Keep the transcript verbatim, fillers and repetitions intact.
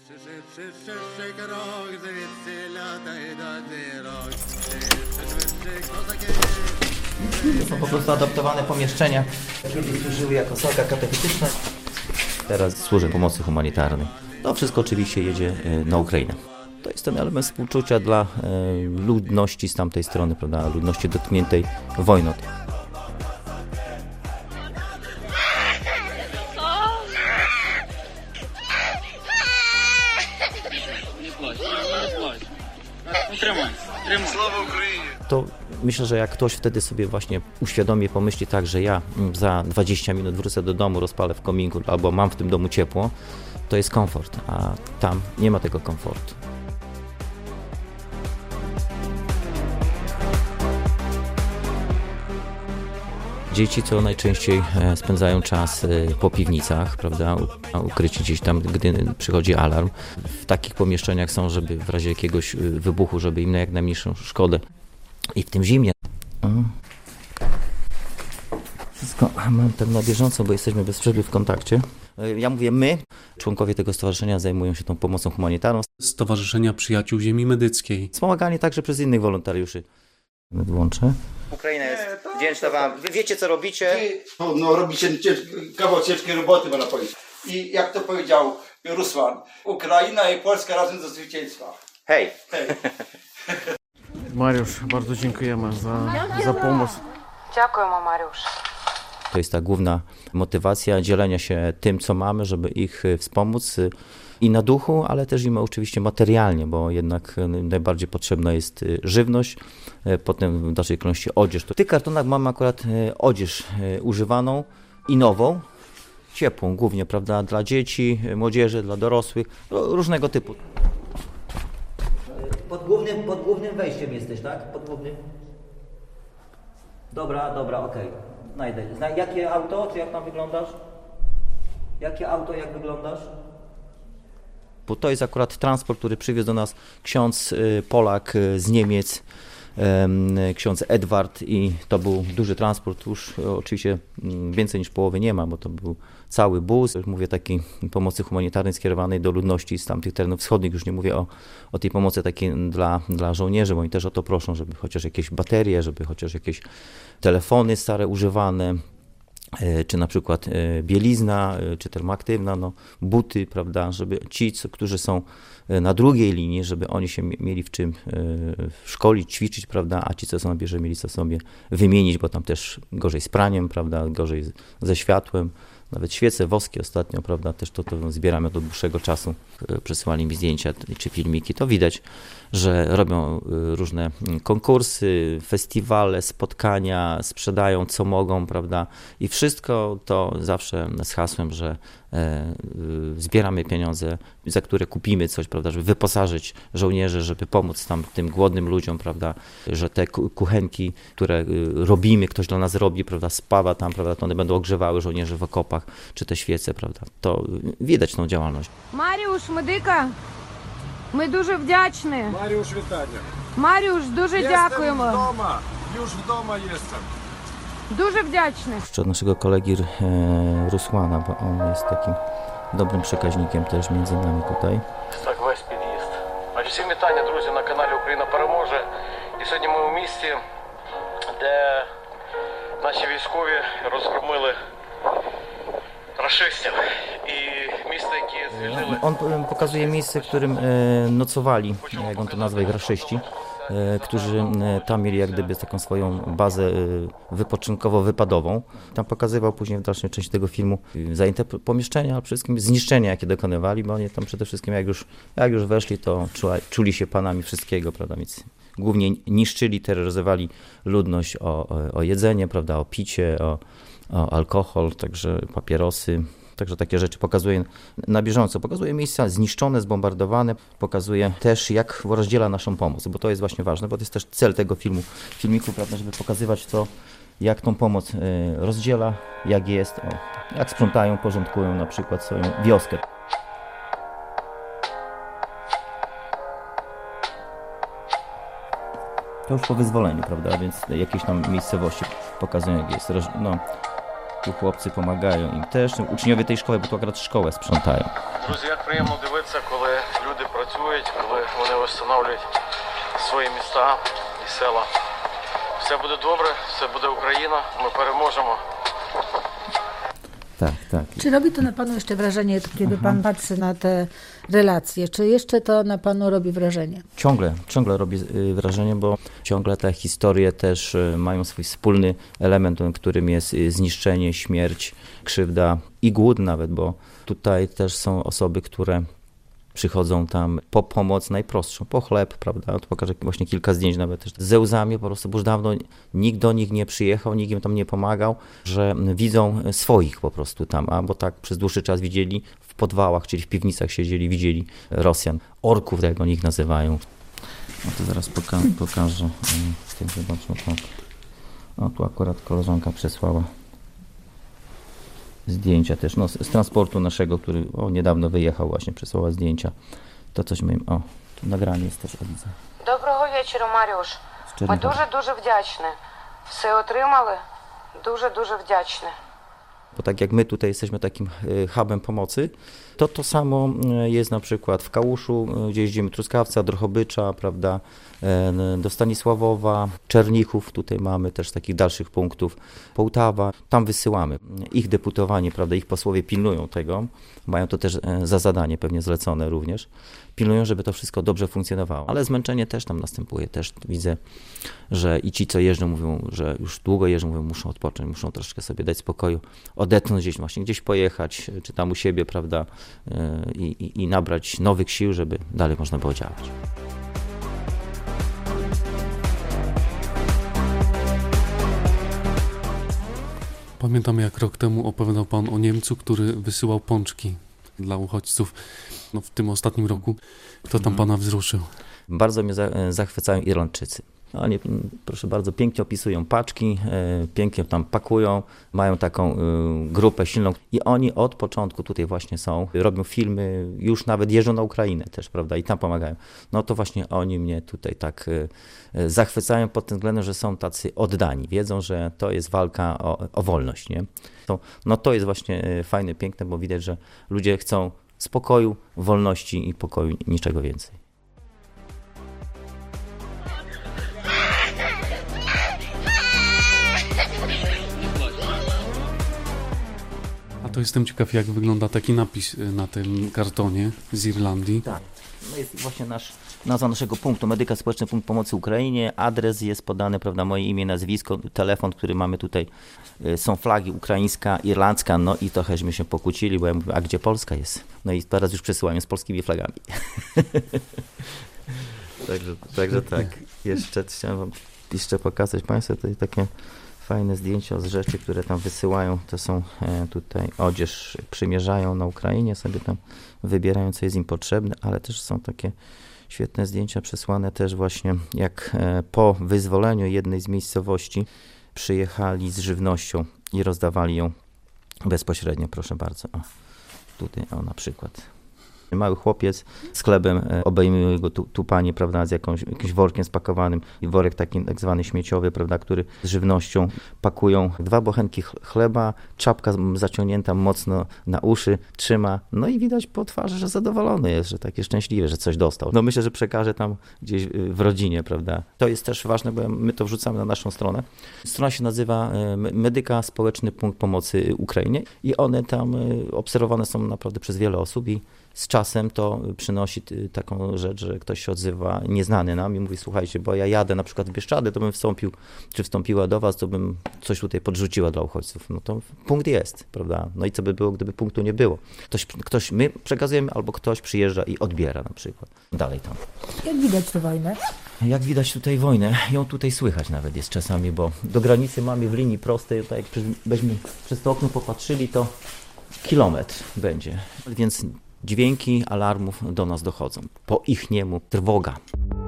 To są po prostu adaptowane pomieszczenia. Kiedyś służyły jako salka katechetyczna. Teraz służy pomocy humanitarnej. To wszystko oczywiście jedzie na Ukrainę. To jest ten element współczucia dla ludności z tamtej strony, prawda, ludności dotkniętej wojną. Слава Україні! To myślę, że jak ktoś wtedy sobie właśnie uświadomi, pomyśli tak, że ja za dwadzieścia minut wrócę do domu, rozpalę w kominku albo mam w tym domu ciepło, to jest komfort, a tam nie ma tego komfortu. Dzieci, co najczęściej spędzają czas po piwnicach, prawda, ukryci gdzieś tam, gdy przychodzi alarm. W takich pomieszczeniach są, żeby w razie jakiegoś wybuchu, żeby im na jak najmniejszą szkodę. I w tym zimie. Wszystko mam tak na bieżąco, bo jesteśmy bez przerwy w kontakcie. Ja mówię my, członkowie tego stowarzyszenia zajmują się tą pomocą humanitarną. Stowarzyszenia Przyjaciół Ziemi Medyckiej. Wspomaganie także przez innych wolontariuszy. Włączę. Ukraina jest wdzięczna wam. Wy wiecie, co robicie? No, no robicie cięż, kawał ciężkiej roboty, można powiedzieć. I jak to powiedział Ruslan, Ukraina i Polska razem do zwycięstwa. Hej! Hej. Mariusz, bardzo dziękujemy za, za pomoc. Дякуємо, Марюш. To jest ta główna motywacja dzielenia się tym, co mamy, żeby ich wspomóc i na duchu, ale też im oczywiście materialnie, bo jednak najbardziej potrzebna jest żywność, potem w dalszej kolejności odzież. W tych kartonach mamy akurat odzież używaną i nową, ciepłą głównie, prawda, dla dzieci, młodzieży, dla dorosłych, różnego typu. Pod głównym, pod głównym wejściem jesteś, tak? Pod głównym? Dobra, dobra, okej. Okay. Znajdę. Zna, jakie auto, czy jak tam wyglądasz? Jakie auto, jak wyglądasz? Bo to jest akurat transport, który przywiózł do nas ksiądz Polak z Niemiec, ksiądz Edward, i to był duży transport, już oczywiście więcej niż połowy nie ma, bo to był cały bus, mówię, takiej pomocy humanitarnej skierowanej do ludności z tamtych terenów wschodnich, już nie mówię o, o tej pomocy takiej dla, dla żołnierzy, bo oni też o to proszą, żeby chociaż jakieś baterie, żeby chociaż jakieś telefony stare używane, czy na przykład bielizna, czy termoaktywna, no, buty, prawda, żeby ci, co, którzy są na drugiej linii, żeby oni się mieli w czym szkolić, ćwiczyć, prawda, a ci, co są na bierze, mieli co sobie wymienić, bo tam też gorzej z praniem, prawda, gorzej ze światłem. Nawet świece, woski ostatnio, prawda, też to, to zbieramy od dłuższego czasu. Przesyłali mi zdjęcia czy filmiki. To widać, że robią różne konkursy, festiwale, spotkania, sprzedają co mogą, prawda. I wszystko to zawsze z hasłem, że e, zbieramy pieniądze, za które kupimy coś, prawda, żeby wyposażyć żołnierzy, żeby pomóc tam tym głodnym ludziom, prawda, że te kuchenki, które robimy, ktoś dla nas robi, prawda, spawa tam, prawda, to one będą ogrzewały żołnierzy w okopach, czy te świece, prawda, to widać tą działalność. Маріуш, медика, ми дуже вдячні. Маріуш, вітання. Маріуш, дуже дякуємо. Jestem wdoma. Już wdoma jestem. Дуже вдячні. Jeszcze od naszego kolegi e, Rusłana, bo on jest takim dobrym przekaźnikiem też między nami tutaj. Так, весь під'їзд. Значить, всім вітання, друзі, на каналі Україна переможе. І сьогодні ми у місті, де наші військові розгромили raszystów i miejsce, jakie zwierzyły. On pokazuje miejsce, w którym nocowali, jak on to nazwał, ich raszyści, którzy tam mieli jak gdyby taką swoją bazę wypoczynkowo-wypadową. Tam pokazywał później w dalszej części tego filmu zajęte pomieszczenia, ale przede wszystkim zniszczenia, jakie dokonywali, bo oni tam przede wszystkim jak już, jak już weszli, to czuli się panami wszystkiego, prawda, więc głównie niszczyli, terroryzowali ludność o, o jedzenie, prawda, o picie, o, o alkohol, także papierosy. Także takie rzeczy pokazuje na bieżąco. Pokazuje miejsca zniszczone, zbombardowane. Pokazuje też, jak rozdziela naszą pomoc, bo to jest właśnie ważne, bo to jest też cel tego filmu, filmiku, prawda, żeby pokazywać to, jak tą pomoc rozdziela, jak jest, o, jak sprzątają, porządkują na przykład swoją wioskę. To już po wyzwoleniu, prawda, więc jakieś tam miejscowości pokazują, jak jest. No. Tu chłopcy pomagają im też, uczniowie tej szkoły, bo tu akurat szkołę sprzątają. Друзі, як приємно дивитися, коли люди працюють, коли вони встановлюють свої міста і села. Все буде добре, все буде Україна, ми переможемо. Tak, tak. Czy robi to na panu jeszcze wrażenie, kiedy pan patrzy na te relacje? Czy jeszcze to na panu robi wrażenie? Ciągle, ciągle robi y, wrażenie, bo ciągle te historie też y, mają swój wspólny element, którym jest y, zniszczenie, śmierć, krzywda i głód nawet, bo tutaj też są osoby, które przychodzą tam po pomoc najprostszą, po chleb, prawda? Tu pokażę właśnie kilka zdjęć nawet też ze łzami po prostu, bo już dawno nikt do nich nie przyjechał, nikt im tam nie pomagał, że widzą swoich po prostu tam, a bo tak przez dłuższy czas widzieli w podwałach, czyli w piwnicach siedzieli, widzieli Rosjan, orków, jak oni ich nazywają. No to zaraz poka- pokażę. Zobaczmy, tak. O, tu akurat koleżanka przesłała zdjęcia też, no z, z transportu naszego, który o, niedawno wyjechał właśnie, przesłała zdjęcia. To coś my, o, tu nagranie jest też, o, widzę. Доброго вечора, Маріуш. Z Ми Czernichowa. дуже-дуже вдячні. Все отримали. Дуже-дуже вдячні. Bo tak jak my tutaj jesteśmy takim y, hubem pomocy, to to samo y, jest na przykład w Kałuszu, y, gdzie jeździmy Truskawca, Drohobycza, prawda, y, do Stanisławowa, Czernichów, tutaj mamy też takich dalszych punktów, Połtawa, tam wysyłamy. Ich deputowanie, prawda, ich posłowie pilnują tego, mają to też y, za zadanie pewnie zlecone również, pilnują, żeby to wszystko dobrze funkcjonowało, ale zmęczenie też tam następuje, też widzę, że i ci, co jeżdżą, mówią, że już długo jeżdżą, mówią, muszą odpocząć, muszą troszkę sobie dać spokoju, odetchnąć gdzieś właśnie, gdzieś pojechać, czy tam u siebie, prawda, i, i, i nabrać nowych sił, żeby dalej można było działać. Pamiętam, jak rok temu opowiadał pan o Niemcu, który wysyłał pączki dla uchodźców. No, w tym ostatnim roku kto tam pana wzruszył? Bardzo mnie za, zachwycają Irlandczycy. Oni, proszę bardzo, pięknie opisują paczki, e, pięknie tam pakują, mają taką e, grupę silną i oni od początku tutaj właśnie są, robią filmy, już nawet jeżdżą na Ukrainę też, prawda, i tam pomagają. No to właśnie oni mnie tutaj tak e, zachwycają pod tym względem, że są tacy oddani, wiedzą, że to jest walka o, o wolność, nie? To, no to jest właśnie fajne, piękne, bo widać, że ludzie chcą spokoju, wolności i pokoju, niczego więcej. A to jestem ciekaw, jak wygląda taki napis na tym kartonie z Irlandii. Tak, no jest właśnie nasz, nazwa naszego punktu, Medyka Społeczny Punkt Pomocy Ukrainie, adres jest podany, prawda, moje imię, nazwisko, telefon, który mamy tutaj, są flagi ukraińska, irlandzka, no i trochęśmy się pokłócili, bo ja mówię, a gdzie Polska jest? No i teraz już przesyłają z polskimi flagami. także, także tak, jeszcze chciałem wam jeszcze pokazać Państwu tutaj takie fajne zdjęcia z rzeczy, które tam wysyłają. To są e, tutaj odzież, przymierzają na Ukrainie, sobie tam wybierają, co jest im potrzebne, ale też są takie świetne zdjęcia przesłane też właśnie, jak e, po wyzwoleniu jednej z miejscowości przyjechali z żywnością i rozdawali ją bezpośrednio, proszę bardzo. O, tutaj o, na przykład. Mały chłopiec z chlebem, e, obejmuje go tu, tu panie, prawda, z jakąś, jakimś workiem spakowanym i worek taki tak zwany śmieciowy, prawda, który z żywnością pakują dwa bochenki ch- chleba, czapka zaciągnięta mocno na uszy, trzyma, no i widać po twarzy, że zadowolony jest, że taki szczęśliwy, że coś dostał. No myślę, że przekaże tam gdzieś w rodzinie, prawda. To jest też ważne, bo my to wrzucamy na naszą stronę. Strona się nazywa Medyka Społeczny Punkt Pomocy Ukrainie i one tam obserwowane są naprawdę przez wiele osób i z czasem to przynosi taką rzecz, że ktoś się odzywa, nieznany nam i mówi, słuchajcie, bo ja jadę na przykład w Bieszczady, to bym wstąpił, czy wstąpiła do was, to bym coś tutaj podrzuciła dla uchodźców. No to punkt jest, prawda? No i co by było, gdyby punktu nie było? Ktoś, ktoś my przekazujemy, albo ktoś przyjeżdża i odbiera na przykład. Dalej tam. Jak widać tę wojnę? Jak widać tutaj wojnę, ją tutaj słychać nawet jest czasami, bo do granicy mamy w linii prostej, tak jak byśmy przez to okno popatrzyli, to kilometr będzie, więc dźwięki alarmów do nas dochodzą. Po ich niemu trwoga.